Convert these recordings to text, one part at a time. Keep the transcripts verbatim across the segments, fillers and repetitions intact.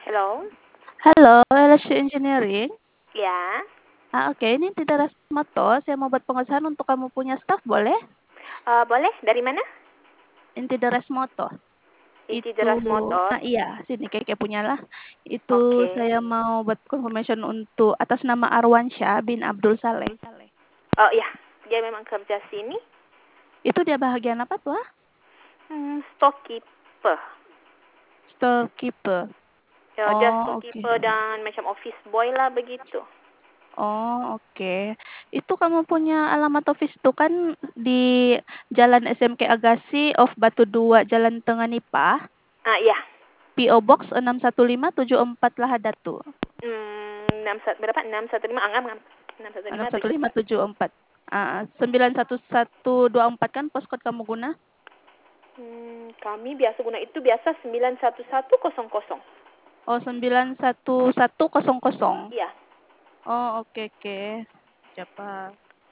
Hello? Halo, L S C Engineering. Ya. Ah, oke, ini tidak Rasmoto. Saya mau buat pengesahan untuk kamu punya staff, boleh? Uh, boleh? Dari mana? Inti Rasmoto. Inti Itu, Deras Motor. nah iya, sini kayak punya lah. Itu Oke. saya mau buat confirmation untuk atas nama Arwansyah bin Abdul Saleh. Oh iya, dia memang kerja sini. Itu dia bahagian apa tuh? Ah? Hmm, storekeeper. Storekeeper. Ya, dia Oh, oke. storekeeper dan macam office boy lah begitu. Oh, oke. Itu kamu punya alamat office itu kan di Jalan S M K Agassi of Batu dua, Jalan Tengah Nipah. Ah iya. P O Box enam satu lima tujuh empat Lahadatu. Hmm, enam berapa? enam satu lima anggap enam satu lima enam satu tujuh lima empat. tujuh empat. Uh, sembilan satu satu dua empat kan postcode kamu guna? Hmm, kami biasa guna itu biasa sembilan satu satu kosong kosong. Oh, sembilan satu satu kosong kosong. Iya. Oh, oke okay, oke. Okay. Siapa?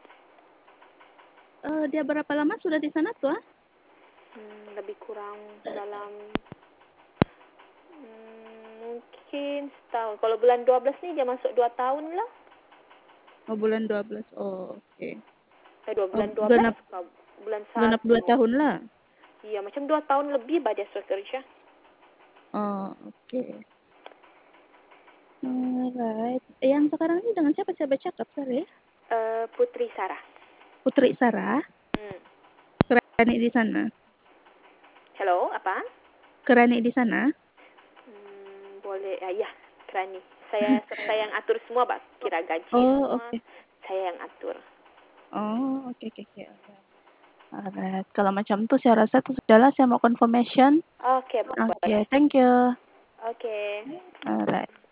Uh, dia berapa lama sudah di sana tuh? Hmm, lebih kurang dalam hmm, mungkin setahun. Kalau bulan dua belas nih dia masuk dua tahun lah. Oh, bulan dua belas. Oh, oke. Okay. Eh, dua Oh, bulan dua belas genap, bulan genap dua satu. tahun lah. Iya, macam dua tahun lebih bah dia sudah kerja. Oh, oke. Okay. Alright. Yang sekarang ini dengan siapa saya bercakap, sorry? Uh, Putri Sarah. Putri Sarah. Hmm. Kerani di sana. Hello, apa? Kerani di sana. Hmm, boleh, ah, ya, Kerani. Saya saya yang atur semua, Pak. Kira gaji Oh, semua, oke. Okay. saya yang atur. Oh, oke okay, oke okay, oke. Okay. Alright, kalau macam itu saya rasa itu sudahlah, saya mau confirmation. Oke, okay, Oke, okay, boleh. thank you. Oke. Okay. Alright.